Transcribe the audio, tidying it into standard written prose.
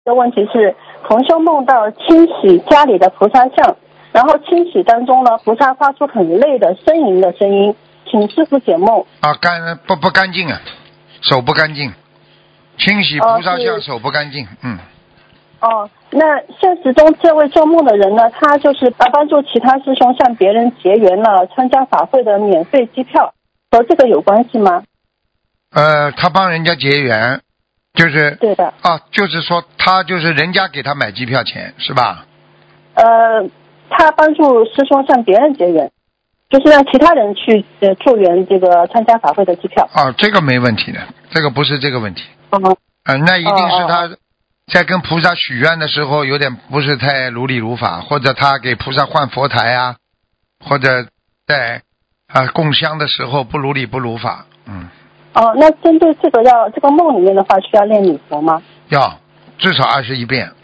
的问题是，同修梦到清洗家里的菩萨像，然后清洗当中呢，菩萨发出很累的呻吟的声音，请师父解梦。 啊，不干净啊，手不干净，清洗菩萨像手不干净， 那现实中这位做梦的人呢，他就是帮助其他师兄向别人结缘了参加法会的免费机票，和这个有关系吗？ 他帮人家结缘，就是对的。 就是说他就是人家给他买机票钱是吧？ 他帮助师兄向别人结缘，就是让其他人去助缘这个参加法会的机票。 这个没问题的，这个不是这个问题。那一定是他在跟菩萨许愿的时候有点不是太如理如法，或者他给菩萨换佛台啊，或者在供香的时候不如理不如法。 那针对这个梦里面的话，需要念礼佛吗？ 要至少21遍。